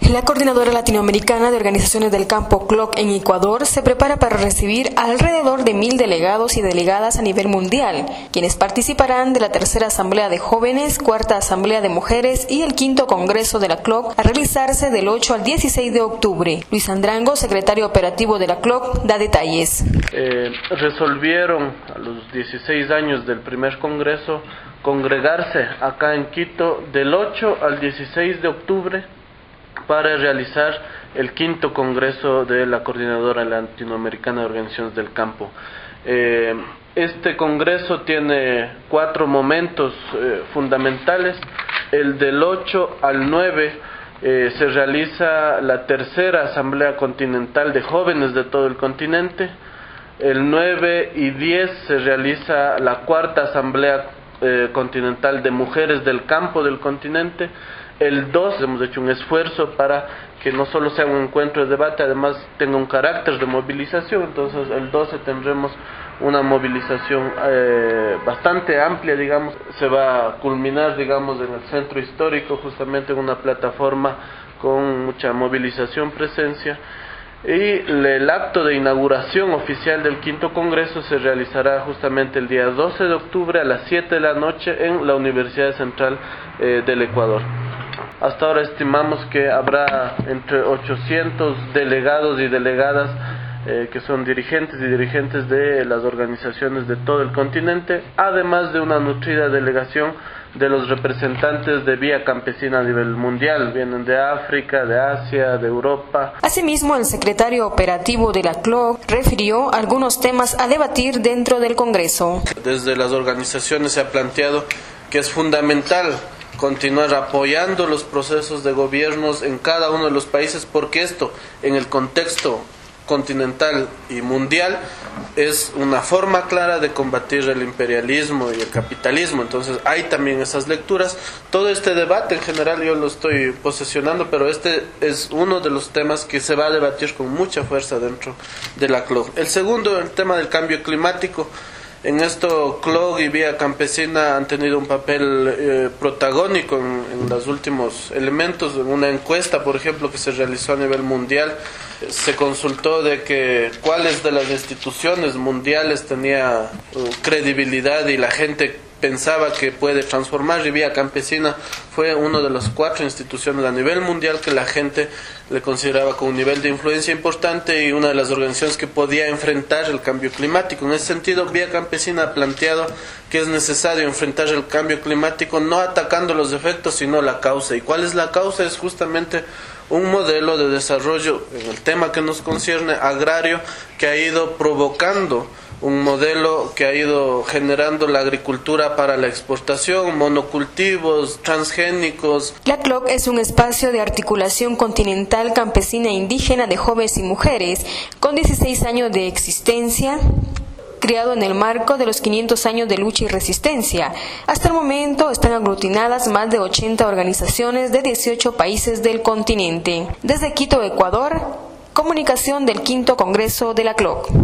La Coordinadora Latinoamericana de Organizaciones del Campo CLOC en Ecuador se prepara para recibir alrededor de 1.000 delegados y delegadas a nivel mundial, quienes participarán de la tercera Asamblea de Jóvenes, cuarta Asamblea de Mujeres y el quinto Congreso de la CLOC a realizarse del 8 al 16 de octubre. Luis Andrango, secretario operativo de la CLOC, da detalles. Resolvieron a los 16 años del primer Congreso congregarse acá en Quito del 8 al 16 de octubre para realizar el quinto Congreso de la Coordinadora Latinoamericana de Organizaciones del Campo. Este Congreso tiene 4 momentos fundamentales. El del 8 al 9 se realiza la tercera Asamblea Continental de Jóvenes de todo el continente. El 9 y 10 se realiza la cuarta Asamblea Continental de Mujeres del Campo del continente. El 2 hemos hecho un esfuerzo para que no solo sea un encuentro de debate, además tenga un carácter de movilización. Entonces el 12 tendremos una movilización bastante amplia, digamos. Se va a culminar, digamos, en el centro histórico, justamente en una plataforma con mucha movilización, presencia. Y el acto de inauguración oficial del quinto Congreso se realizará justamente el día 12 de octubre a las 7 de la noche en la Universidad Central del Ecuador. Hasta ahora estimamos que habrá entre 800 delegados y delegadas que son dirigentes y dirigentes de las organizaciones de todo el continente, además de una nutrida delegación de los representantes de Vía Campesina a nivel mundial. Vienen de África, de Asia, de Europa. Asimismo, el secretario operativo de la CLOC refirió algunos temas a debatir dentro del Congreso. Desde las organizaciones se ha planteado que es fundamental continuar apoyando los procesos de gobiernos en cada uno de los países, porque esto, en el contexto continental y mundial, es una forma clara de combatir el imperialismo y el capitalismo. Entonces hay también esas lecturas. Todo este debate en general yo lo estoy posesionando, pero este es uno de los temas que se va a debatir con mucha fuerza dentro de la CLOC. El segundo, el tema del cambio climático. En esto CLOC y Vía Campesina han tenido un papel protagónico en los últimos elementos. En una encuesta, por ejemplo, que se realizó a nivel mundial, se consultó de que cuáles de las instituciones mundiales tenía credibilidad y la gente pensaba que puede transformar, y Vía Campesina fue una de las 4 instituciones a nivel mundial que la gente le consideraba con un nivel de influencia importante y una de las organizaciones que podía enfrentar el cambio climático. En ese sentido, Vía Campesina ha planteado que es necesario enfrentar el cambio climático no atacando los efectos, sino la causa. ¿Y cuál es la causa? Es justamente un modelo de desarrollo, en el tema que nos concierne, agrario, que ha ido provocando un modelo que ha ido generando la agricultura para la exportación, monocultivos, transgénicos. La CLOC es un espacio de articulación continental campesina e indígena de jóvenes y mujeres, con 16 años de existencia, creado en el marco de los 500 años de lucha y resistencia. Hasta el momento están aglutinadas más de 80 organizaciones de 18 países del continente. Desde Quito, Ecuador, comunicación del quinto Congreso de la CLOC.